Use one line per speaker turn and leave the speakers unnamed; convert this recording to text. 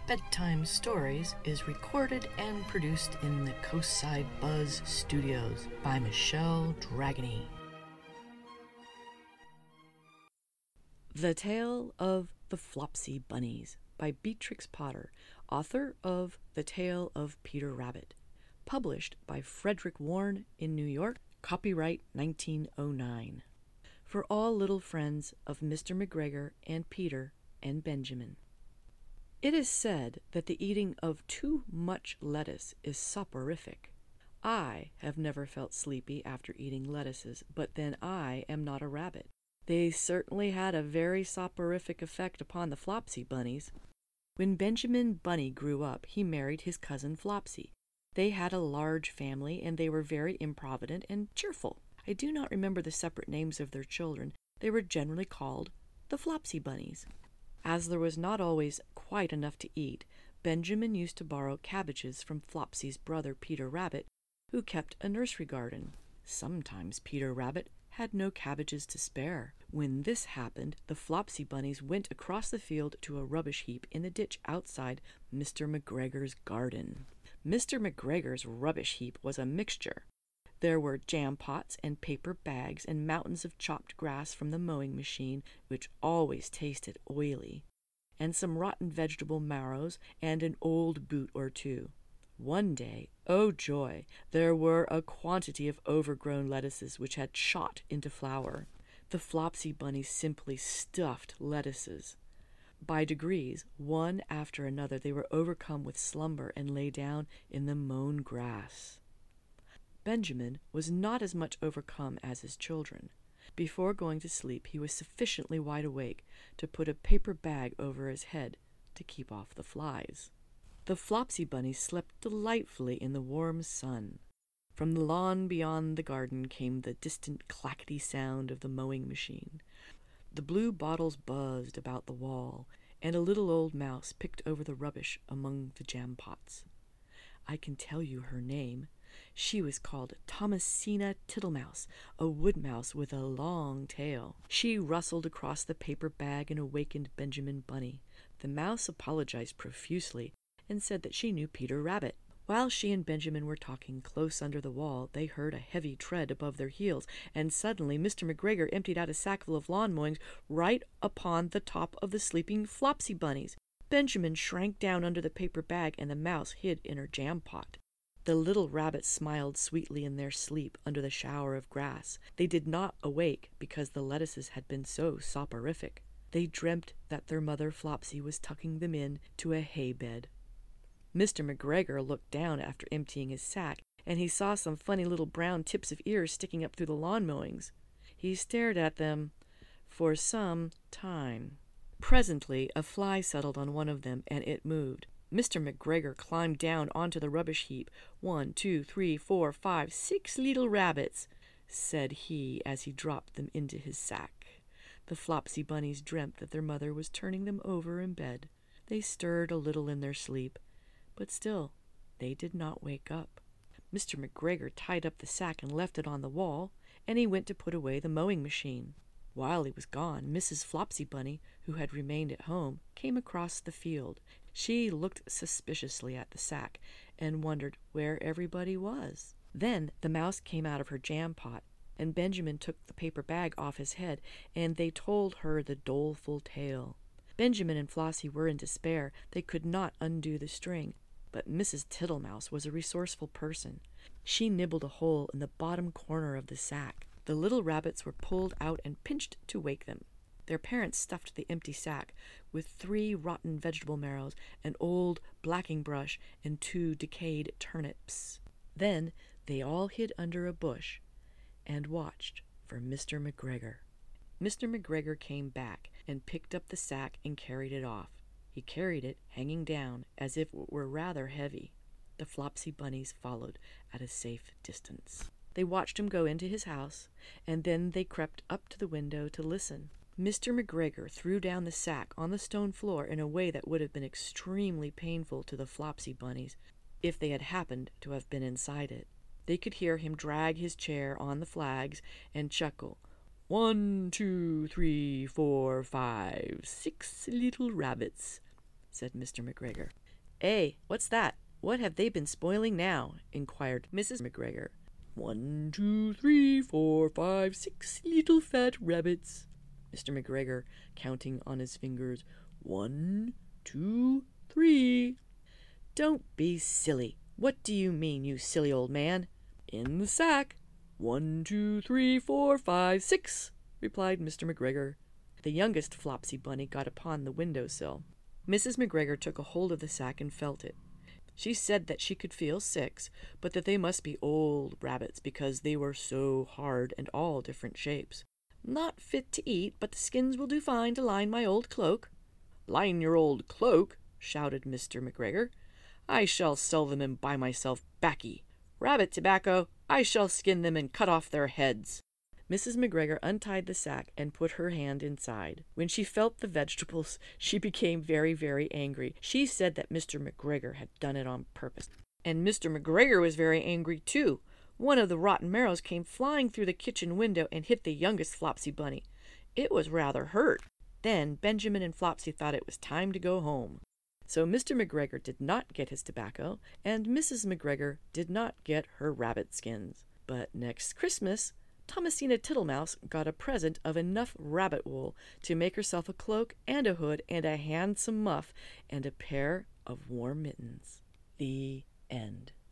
Bedtime Stories is recorded and produced in the Coastside Buzz Studios by Michelle Dragony. The Tale of the Flopsy Bunnies by Beatrix Potter, author of The Tale of Peter Rabbit, published by Frederick Warne in New York, copyright 1909. For all little friends of Mr. McGregor and Peter and Benjamin. It is said that the eating of too much lettuce is soporific. I have never felt sleepy after eating lettuces, but then I am not a rabbit. They certainly had a very soporific effect upon the Flopsy Bunnies. When Benjamin Bunny grew up, he married his cousin Flopsy. They had a large family, and they were very improvident and cheerful. I do not remember the separate names of their children. They were generally called the Flopsy Bunnies. As there was not always quite enough to eat, Benjamin used to borrow cabbages from Flopsy's brother Peter Rabbit, who kept a nursery garden. Sometimes Peter Rabbit had no cabbages to spare. When this happened, the Flopsy Bunnies went across the field to a rubbish heap in the ditch outside Mr. McGregor's garden. Mr. McGregor's rubbish heap was a mixture. There were jam pots and paper bags and mountains of chopped grass from the mowing machine, which always tasted oily, and some rotten vegetable marrows and an old boot or two. One day, oh joy, there were a quantity of overgrown lettuces which had shot into flower. The Flopsy Bunnies simply stuffed lettuces. By degrees, one after another, they were overcome with slumber and lay down in the mown grass. Benjamin was not as much overcome as his children. Before going to sleep, he was sufficiently wide awake to put a paper bag over his head to keep off the flies. The Flopsy Bunnies slept delightfully in the warm sun. From the lawn beyond the garden came the distant clackety sound of the mowing machine. The blue bottles buzzed about the wall, and a little old mouse picked over the rubbish among the jam pots. I can tell you her name. She was called Thomasina Tittlemouse, a wood mouse with a long tail. She rustled across the paper bag and awakened Benjamin Bunny. The mouse apologized profusely and said that she knew Peter Rabbit. While she and Benjamin were talking close under the wall, they heard a heavy tread above their heels, and suddenly Mr. McGregor emptied out a sackful of lawn mowings right upon the top of the sleeping Flopsy Bunnies. Benjamin shrank down under the paper bag, and the mouse hid in her jam pot. The little rabbits smiled sweetly in their sleep under the shower of grass. They did not awake because the lettuces had been so soporific. They dreamt that their mother Flopsy was tucking them in to a hay bed. Mr. McGregor looked down after emptying his sack, and he saw some funny little brown tips of ears sticking up through the lawn mowings. He stared at them for some time. Presently a fly settled on one of them, and it moved. Mr. McGregor climbed down onto the rubbish heap. 1, 2, 3, 4, 5, 6 little rabbits, said he as he dropped them into his sack. The Flopsy Bunnies dreamt that their mother was turning them over in bed. They stirred a little in their sleep, but still they did not wake up. Mr. McGregor tied up the sack and left it on the wall, and he went to put away the mowing machine. While he was gone, Mrs. Flopsy Bunny, who had remained at home, came across the field. She looked suspiciously at the sack and wondered where everybody was. Then the mouse came out of her jam pot, and Benjamin took the paper bag off his head, and they told her the doleful tale. Benjamin and Flossie were in despair. They could not undo the string, but Mrs. Tittlemouse was a resourceful person. She nibbled a hole in the bottom corner of the sack. The little rabbits were pulled out and pinched to wake them. Their parents stuffed the empty sack with 3 rotten vegetable marrows, an old blacking brush, and 2 decayed turnips. Then they all hid under a bush and watched for Mr. McGregor. Mr. McGregor came back and picked up the sack and carried it off. He carried it hanging down as if it were rather heavy. The Flopsy Bunnies followed at a safe distance. They watched him go into his house, and then they crept up to the window to listen. Mr. McGregor threw down the sack on the stone floor in a way that would have been extremely painful to the Flopsy Bunnies if they had happened to have been inside it. They could hear him drag his chair on the flags and chuckle. 1, 2, 3, 4, 5, 6 little rabbits, said Mr. McGregor. "Eh, what's that? What have they been spoiling now?" inquired Mrs. McGregor. 1, 2, 3, 4, 5, 6 little fat rabbits, Mr. McGregor, counting on his fingers. 1, 2, 3. "Don't be silly. What do you mean, you silly old man?" "In the sack. 1, 2, 3, 4, 5, 6, replied Mr. McGregor. The youngest Flopsy Bunny got upon the window sill. Mrs. McGregor took a hold of the sack and felt it. She said that she could feel 6, but that they must be old rabbits because they were so hard and all different shapes. "Not fit to eat, but the skins will do fine to line my old cloak." "Line your old cloak!" shouted Mr. McGregor. "I shall sell them and buy myself baccy. Rabbit tobacco, I shall skin them and cut off their heads." Mrs. McGregor untied the sack and put her hand inside. When she felt the vegetables, she became very, very angry. She said that Mr. McGregor had done it on purpose. And Mr. McGregor was very angry, too. One of the rotten marrows came flying through the kitchen window and hit the youngest Flopsy Bunny. It was rather hurt. Then Benjamin and Flopsy thought it was time to go home. So Mr. McGregor did not get his tobacco, and Mrs. McGregor did not get her rabbit skins. But next Christmas, Thomasina Tittlemouse got a present of enough rabbit wool to make herself a cloak and a hood and a handsome muff and a pair of warm mittens. The end.